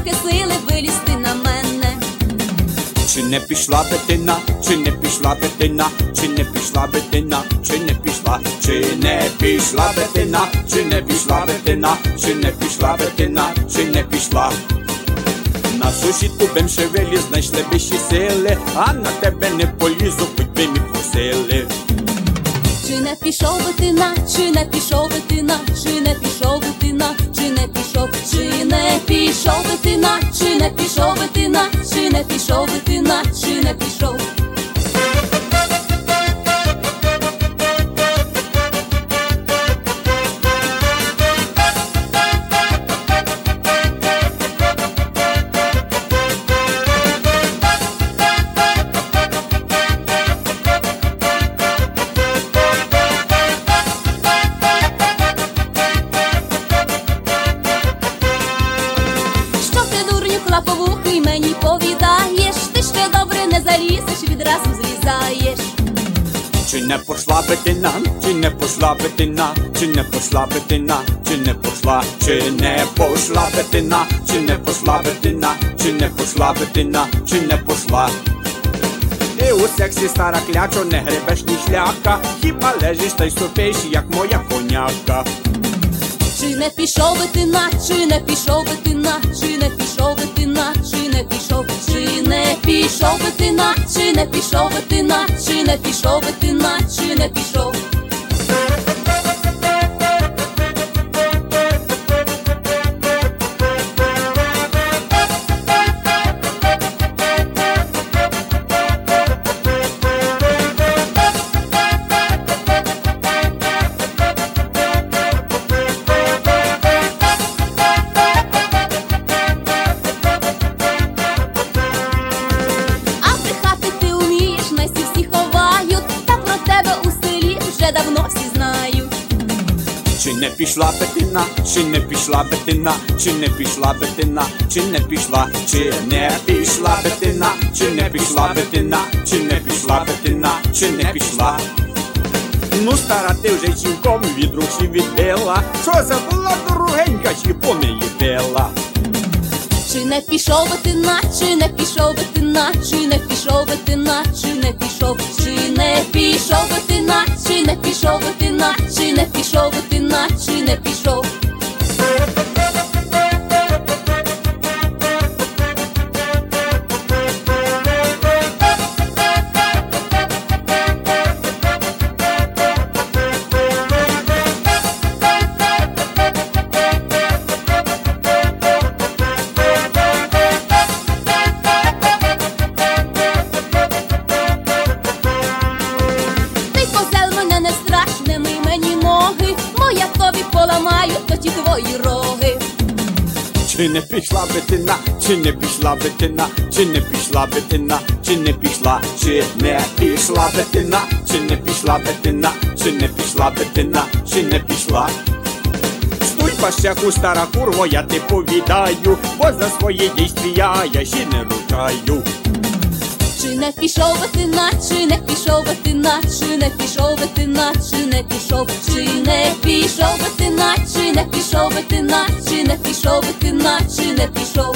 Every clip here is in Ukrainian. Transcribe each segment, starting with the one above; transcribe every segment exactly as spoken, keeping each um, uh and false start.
трохи сили вилізти на мене. Чи не пішла би ти на, чи не пішла би ти на, чи не пішла би ти на, чи не пішла, чи не пішла би ти на, чи не пішла би ти на, чи не пішла би ти на, чи не пішла. На сусідку бим шевелі знайшли би ще сили, а на тебе не полізу, хоч би мі просили. Чи не пішов би ти на, чи не пішов би ти на, чи не пішов би ти на, чи не пішов, чи не пішов би ти на, чи не пішов би ти на, чи не пішов би ти на, чи не пішов. Клаповухий мені повідаєш, ти ще добре не залізеш, відразу злізаєш. Чи не пошла би ти на, чи не пошла би ти на, чи не пошла би ти на, чи не пошла, чи не пошла би ти на, чи не пошла би ти на, чи не пошла би ти на, чи не пошла. Ти у сексі стара клячо, не гребеш ні шляха, хіба лежиш та й сопиш, як моя коняка. Чи не пішов би ти на, чи не пішов би ти на, чи не пішов би ти на, чи не пішов, чи не пішов би ти на, чи не пішов би ти на, чи не пішов би ти на, чи не пішов. Давно всі знають. Чи не пішла би ти на, чи не пішла би ти на, чи не пішла би ти на, чи не пішла, чи не пішла би ти на, чи не пішла би ти на, чи не пішла би ти на, чи не пішла. Ну, стара, ти вже цілком від рухів відбила, що забула дорогенька, чи помиїтила. Чи не пішов би ти на, чи не пішов би ти на, чи не пішов би ти на, чи не пішов, чи не пішов би ти на, чи не пішов би ти на, чи не пішов би ти на, чи не пішов. Я тобі поламаю тоді твої роги. Чи не пішла би ти на, чи не пішла би ти на, чи не пішла би ти на, чи не пішла, чи не пішла би ти на, чи не пішла би ти на, чи не пішла би ти на, чи не пішла. Стуй пащаку, стара курво, я ти повідаю, бо за свої дійствія я ще не ручаю. Чи не пішов би ти на, чи не пішов би ти на, чи не пішов би ти на, чи не пішов, чи не пішов би ти на, чи не пішов би ти на, чи не пішов би ти на, чи не пішов.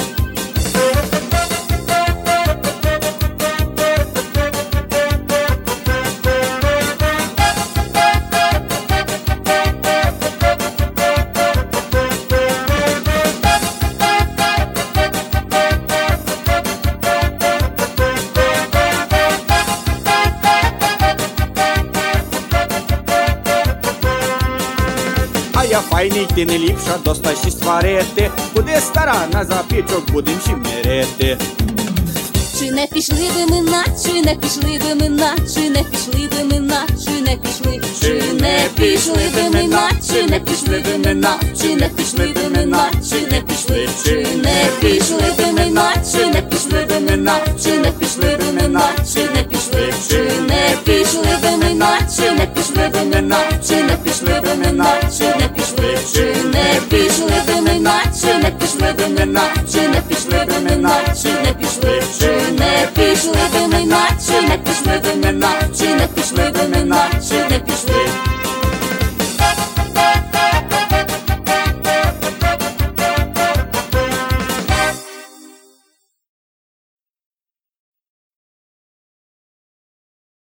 Я файний, ти не ліпша, доста ще сварити, куди стара, на запічок будем ще мирити. Чи не пішли би ми на, чи не пішли би ми на, чи не пішли би ми на, чи не пішли, чи не пішли би ми на, чи не пішли би ми на, чи не пішли би ми на, чи не пішли, чи не пішли би ми на, чи не пішли би ми на, чи не пішли би ми на, чи не пішли, чи не пішли би ми на, чи не пішли би ми на, чи не пішли би ми на, чи не пішли, чи не пішли би ми на, чи не пішли би ми на, чи не пішли би ми на, чи не пішли, чи не пішли би ми на, чи не пішли би ми на, чи не пішли би